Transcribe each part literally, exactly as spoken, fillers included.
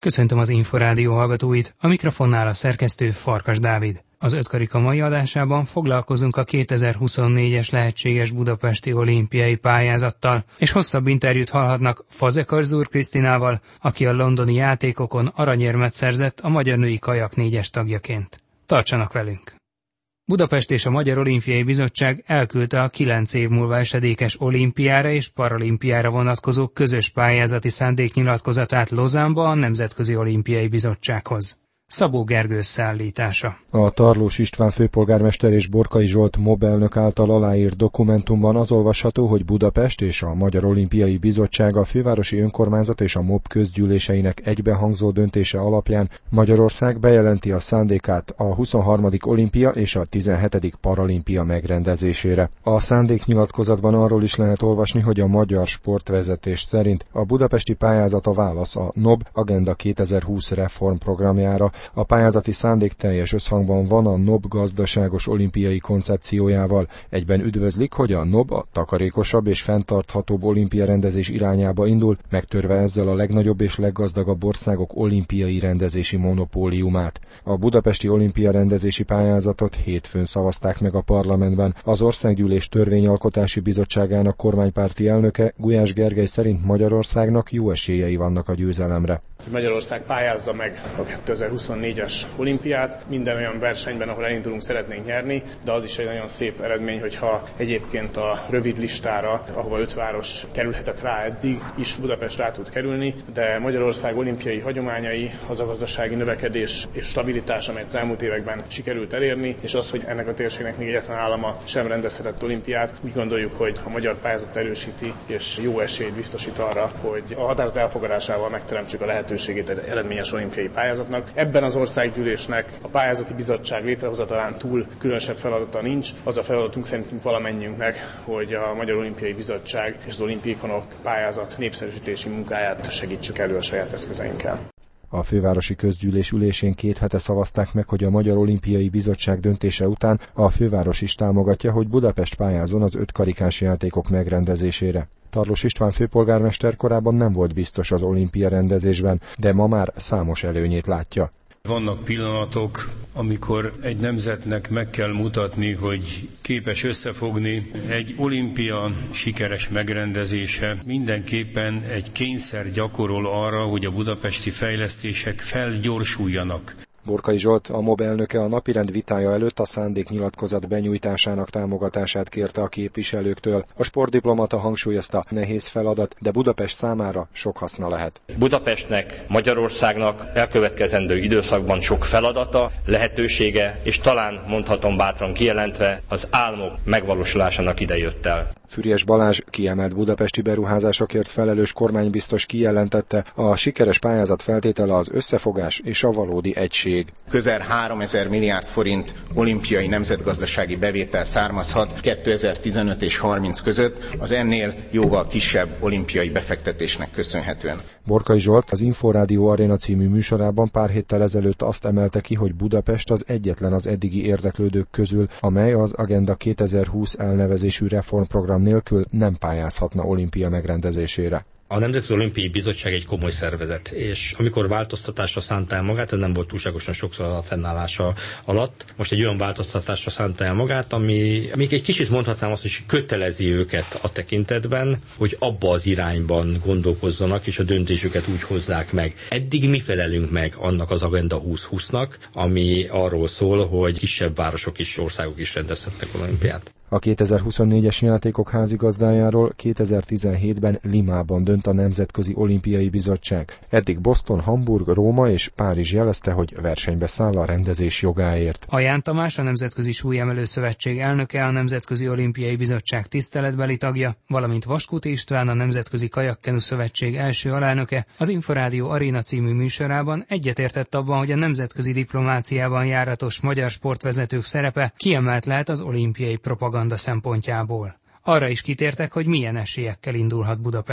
Köszöntöm az Inforádió hallgatóit, a mikrofonnál a szerkesztő Farkas Dávid. Az ötkarika mai adásában foglalkozunk a kétezer-huszonnégyes lehetséges budapesti olimpiai pályázattal, és hosszabb interjút hallhatnak Fazekas Zúr Krisztinával, aki a londoni játékokon aranyérmet szerzett a magyar női kajak négyes tagjaként. Tartsanak velünk! Budapest és a Magyar Olimpiai Bizottság elküldte a kilenc év múlva esedékes olimpiára és paralimpiára vonatkozó közös pályázati szándéknyilatkozatát Lausanne-ba a Nemzetközi Olimpiai Bizottsághoz. Szabó Gergő összeállítása. A Tarlós István főpolgármester és Borkai Zsolt MOB elnök által aláírt dokumentumban az olvasható, hogy Budapest és a Magyar Olimpiai Bizottság a fővárosi önkormányzat és a MOB közgyűléseinek egybehangzó döntése alapján Magyarország bejelenti a szándékát a huszonharmadik olimpia és a tizenhetedik paralimpia megrendezésére. A szándéknyilatkozatban arról is lehet olvasni, hogy a magyar sportvezetés szerint a budapesti pályázat a válasz a NOB Agenda kétezer-húsz reformprogramjára. A pályázati szándék teljes összhangban van a NOB gazdaságos olimpiai koncepciójával. Egyben üdvözlik, hogy a NOB a takarékosabb és fenntarthatóbb olimpia rendezés irányába indul, megtörve ezzel a legnagyobb és leggazdagabb országok olimpiai rendezési monopóliumát. A budapesti olimpia rendezési pályázatot hétfőn szavazták meg a parlamentben. Az Országgyűlés Törvényalkotási Bizottságának kormánypárti elnöke, Gulyás Gergely szerint Magyarországnak jó esélyei vannak a győzelemre. Magyarország pályázza meg a kétezer-huszonnégyes olimpiát. Minden olyan versenyben, ahol elindulunk, szeretnénk nyerni, de az is egy nagyon szép eredmény, hogyha egyébként a rövid listára, ahova öt város kerülhetett rá eddig, is Budapest rá tud kerülni, de Magyarország olimpiai hagyományai, az a gazdasági növekedés és stabilitás, amelyet az elmúlt években sikerült elérni, és az, hogy ennek a térségnek még egyetlen állama sem rendezhetett olimpiát, úgy gondoljuk, hogy a magyar pályázat erősíti, és jó esélyt biztosít arra, hogy a határozat elfogadásával megteremtsük a lehetőségét egy eredményes olimpiai pályázatnak. Ebben az országgyűlésnek a pályázati bizottság létrehozatalán túl különösebb feladata nincs. Az a feladatunk szerintünk valamennyiünknek, hogy a Magyar Olimpiai Bizottság és az olimpiaikonok pályázat népszerűsítési munkáját segítsük elő a saját eszközeinkkel. A fővárosi közgyűlés ülésén két hete szavazták meg, hogy a Magyar Olimpiai Bizottság döntése után a főváros is támogatja, hogy Budapest pályázon az ötkarikás játékok megrendezésére. Tarlós István főpolgármester korábban nem volt biztos az olimpia rendezésben, de ma már számos előnyét látja. Vannak pillanatok, amikor egy nemzetnek meg kell mutatni, hogy képes összefogni. Egy olimpia sikeres megrendezése mindenképpen egy kényszer gyakorol arra, hogy a budapesti fejlesztések felgyorsuljanak. Borkai Zsolt, a MOB elnöke a napirend vitája előtt a szándéknyilatkozat benyújtásának támogatását kérte a képviselőktől. A sportdiplomata hangsúlyozta, nehéz feladat, de Budapest számára sok haszna lehet. Budapestnek, Magyarországnak elkövetkezendő időszakban sok feladata, lehetősége, és talán mondhatom bátran kijelentve, az álmok megvalósulásának ide jött el. Füriyes Balázs, kiemelt budapesti beruházásokért felelős kormánybiztos kijelentette, a sikeres pályázat feltétele az összefogás és a valódi egység. Közel háromezer milliárd forint olimpiai nemzetgazdasági bevétel származhat kétezer-tizenöt és harminc között az ennél jóval kisebb olimpiai befektetésnek köszönhetően. Borkai Zsolt az Inforádió Aréna című műsorában pár héttel ezelőtt azt emelte ki, hogy Budapest az egyetlen az eddigi érdeklődők közül, amely az Agenda kétezer-húsz elnevezésű reformprogram nélkül nem pályázhatna olimpia megrendezésére. A Nemzetközi Olimpiai Bizottság egy komoly szervezet, és amikor változtatásra szánta el magát, ez nem volt túlságosan sokszor a fennállása alatt, most egy olyan változtatásra szánta el magát, ami még egy kicsit mondhatnám azt, hogy kötelezi őket a tekintetben, hogy abba az irányban gondolkozzanak, és a döntésüket úgy hozzák meg. Eddig mi felelünk meg annak az Agenda húsz-húsznak, ami arról szól, hogy kisebb városok és országok is rendezhetnek olimpiát. A kétezer-huszonnégyes játékok házigazdájáról kétezer-tizenhétben Limában dönt a Nemzetközi Olimpiai Bizottság. Eddig Boston, Hamburg, Róma és Párizs jelezte, hogy versenybe száll a rendezés jogáért. Aján Tamás, a Nemzetközi Súlyemelő Szövetség elnöke, a Nemzetközi Olimpiai Bizottság tiszteletbeli tagja, valamint Vaskuti István, a Nemzetközi Kajakkenu Szövetség első alelnöke az Inforádió Aréna című műsorában egyetértett abban, hogy a nemzetközi diplomáciában járatos magyar sportvezetők szerepe kiemelt lehet az olimpiai propaganda szempontjából. Arra is kitértek, hogy milyen esélyekkel indulhat Budapest.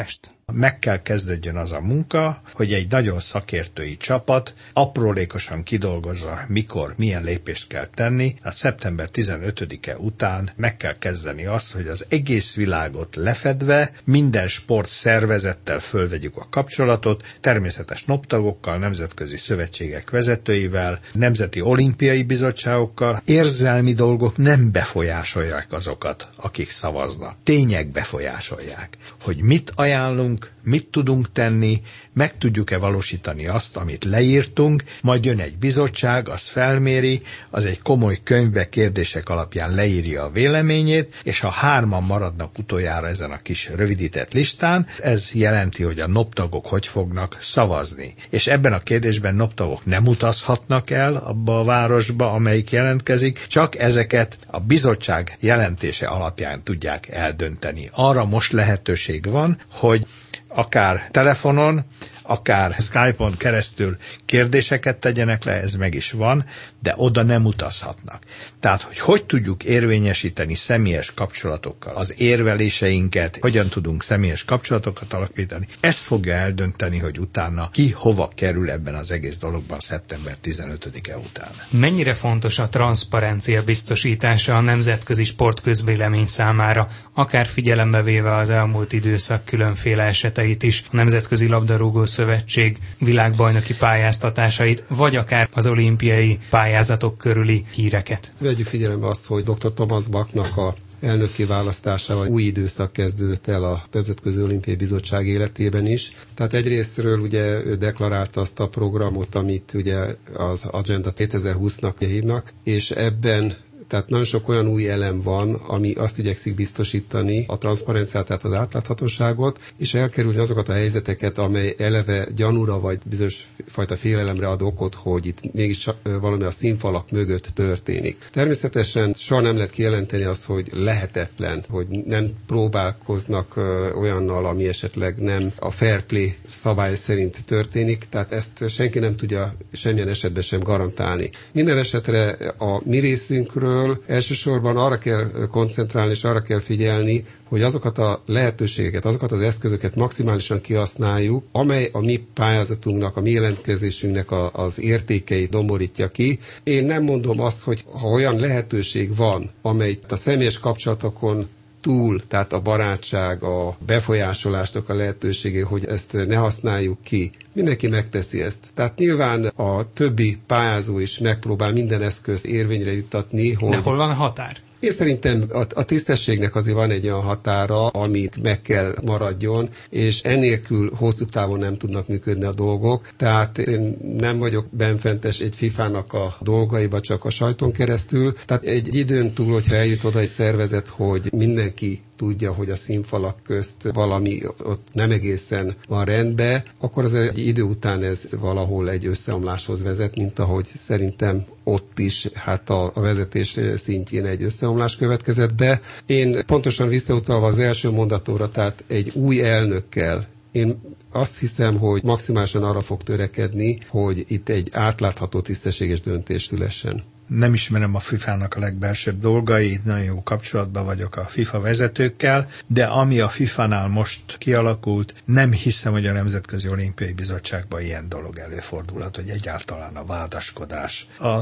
Meg kell kezdődjön az a munka, hogy egy nagyon szakértői csapat aprólékosan kidolgozza, mikor, milyen lépést kell tenni. Hát szeptember tizenötödike után meg kell kezdeni azt, hogy az egész világot lefedve minden sportszervezettel fölvegyük a kapcsolatot, természetes noptagokkal, nemzetközi szövetségek vezetőivel, nemzeti olimpiai bizottságokkal. Érzelmi dolgok nem befolyásolják azokat, akik szavaznak. Tények befolyásolják, hogy mit ajánlunk, mit tudunk tenni, meg tudjuk-e valósítani azt, amit leírtunk, majd jön egy bizottság, az felméri, az egy komoly könyvbe kérdések alapján leírja a véleményét, és ha hárman maradnak utoljára ezen a kis rövidített listán, ez jelenti, hogy a noptagok hogy fognak szavazni. És ebben a kérdésben noptagok nem utazhatnak el abba a városba, amelyik jelentkezik, csak ezeket a bizottság jelentése alapján tudják eldönteni. Arra most lehetőség van, hogy akár telefonon, akár Skype-on keresztül kérdéseket tegyenek le, ez meg is van, de oda nem utazhatnak. Tehát, hogy hogy tudjuk érvényesíteni személyes kapcsolatokkal az érveléseinket, hogyan tudunk személyes kapcsolatokat alakítani, ezt fogja eldönteni, hogy utána ki hova kerül ebben az egész dologban szeptember tizenötödike után. Mennyire fontos a transzparencia biztosítása a nemzetközi sportközvélemény számára, akár figyelembe véve az elmúlt időszak különféle eseteit is, a Nemzetközi Labdarúgó Szövetség világbajnoki pályáztatásait, vagy akár az olimpiai pályázatok körüli híreket? Vegyük figyelembe azt, hogy doktor Thomas Bachnak a elnöki választásával új időszak kezdődött el a Nemzetközi Olimpiai Bizottság életében is. Tehát egyrésztről ugye ő deklarálta azt a programot, amit ugye az Agenda kétezer-húsznak hívnak, és ebben tehát nagyon sok olyan új elem van, ami azt igyekszik biztosítani, a transzparenciát, tehát az átláthatóságot, és elkerülni azokat a helyzeteket, amely eleve gyanúra vagy bizonyos fajta félelemre ad okot, hogy itt mégis valami a színfalak mögött történik. Természetesen soha nem lehet kijelenteni azt, hogy lehetetlen, hogy nem próbálkoznak olyannal, ami esetleg nem a fair play szabály szerint történik, tehát ezt senki nem tudja semmilyen esetben sem garantálni. Minden esetre a mi részünkről elsősorban arra kell koncentrálni és arra kell figyelni, hogy azokat a lehetőségeket, azokat az eszközöket maximálisan kihasználjuk, amely a mi pályázatunknak, a mi jelentkezésünknek a, az értékeit domborítja ki. Én nem mondom azt, hogy ha olyan lehetőség van, amely a személyes kapcsolatokon túl, tehát a barátság, a befolyásolásnak a lehetősége, hogy ezt ne használjuk ki. Mindenki megteszi ezt. Tehát nyilván a többi pályázó is megpróbál minden eszközt érvényre juttatni, hogy... De hol van a határ? Én szerintem a, a tisztességnek azért van egy olyan határa, amit meg kell maradjon, és ennélkül hosszú távon nem tudnak működni a dolgok. Tehát én nem vagyok benfentes egy fifának a dolgaiba csak a sajton keresztül. Tehát egy időn túl, hogyha eljut oda egy szervezet, hogy mindenki tudja, hogy a színfalak közt valami ott nem egészen van rendben, akkor az egy idő után ez valahol egy összeomláshoz vezet, mint ahogy szerintem ott is hát a, a vezetés szintjén egy összeomlás következett be. Én pontosan visszautalva az első mondatóra, tehát egy új elnökkel, én azt hiszem, hogy maximálisan arra fog törekedni, hogy itt egy átlátható, tisztességes döntés szülessen. Nem ismerem a fifának a legbelsőbb dolgait, nagyon jó kapcsolatban vagyok a FIFA vezetőkkel, de ami a fifánál most kialakult, nem hiszem, hogy a Nemzetközi Olimpiai Bizottságban ilyen dolog előfordulhat, hogy egyáltalán a vádaskodás. A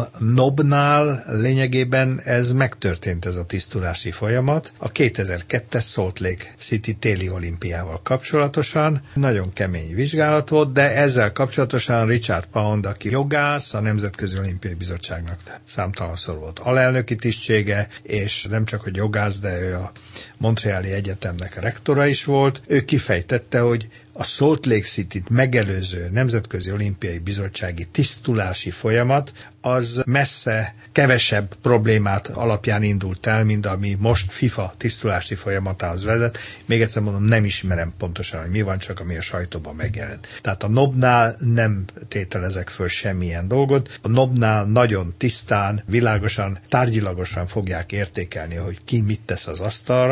nobnál lényegében ez megtörtént, ez a tisztulási folyamat. A kétezer-kettes Salt Lake City téli olimpiával kapcsolatosan nagyon kemény vizsgálat volt, de ezzel kapcsolatosan Richard Pound, aki jogász, a Nemzetközi Olimpiai Bizottságnak számtalanszor volt alelnöki tisztsége, és nem csak, hogy jogász, de ő a Montreali Egyetemnek a rektora is volt. Ő kifejtette, hogy a Salt Lake City-t megelőző Nemzetközi Olimpiai Bizottsági tisztulási folyamat az messze kevesebb problémát alapján indult el, mint ami most FIFA tisztulási folyamatához vezet. Még egyszer mondom, nem ismerem pontosan, hogy mi van, csak ami a sajtóban megjelent. Tehát a nobnál nem tételezek föl semmilyen dolgot. A nobnál nagyon tisztán, világosan, tárgyilagosan fogják értékelni, hogy ki mit tesz az asztalra,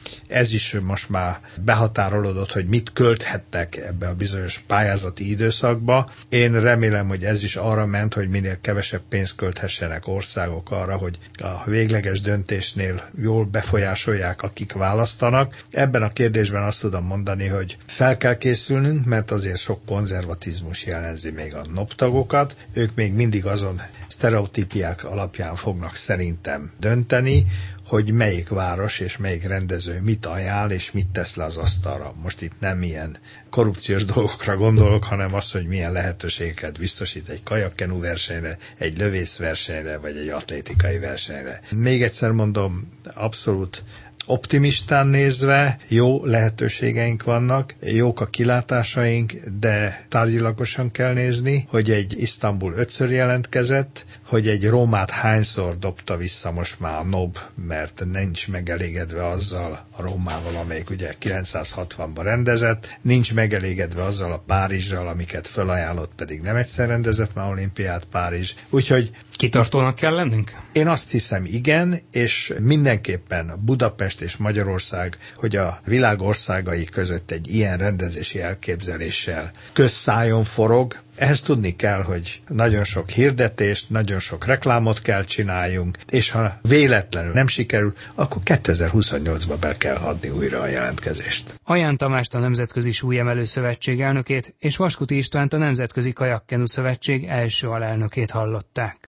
Ez is most már behatárolódott, hogy mit költhettek ebbe a bizonyos pályázati időszakba. Én remélem, hogy ez is arra ment, hogy minél kevesebb pénzt költhessenek országok arra, hogy a végleges döntésnél jól befolyásolják, akik választanak. Ebben a kérdésben azt tudom mondani, hogy fel kell készülnünk, mert azért sok konzervatizmus jellemzi még a NOP tagokat. Ők még mindig azon sztereotípiák alapján fognak szerintem dönteni, hogy melyik város és melyik rendező mit ajánl és mit tesz le az asztalra. Most itt nem ilyen korrupciós dolgokra gondolok, hanem azt, hogy milyen lehetőségeket biztosít egy kajakkenu versenyre, egy lövészversenyre, vagy egy atlétikai versenyre. Még egyszer mondom, abszolút optimistán nézve jó lehetőségeink vannak, jók a kilátásaink, de tárgyilagosan kell nézni, hogy egy Isztambul ötször jelentkezett, hogy egy Rómát hányszor dobta vissza most már a NOB, mert nincs megelégedve azzal a Rómával, amelyik ugye kilencszázhatvanban rendezett, nincs megelégedve azzal a Párizsral, amiket felajánlott, pedig nem egyszer rendezett már olimpiát Párizs. Úgyhogy kitartónak kell lennünk? Én azt hiszem, igen, és mindenképpen Budapest és Magyarország, hogy a világ országai között egy ilyen rendezési elképzeléssel közszájon forog. Ehhez tudni kell, hogy nagyon sok hirdetést, nagyon sok reklámot kell csináljunk, és ha véletlenül nem sikerül, akkor kétezer-huszonnyolcban be kell adni újra a jelentkezést. Aján Tamást, a Nemzetközi Súlyemelő Szövetség elnökét és Vaskuti Istvánt, a Nemzetközi Kajakkenu Szövetség első alelnökét hallották.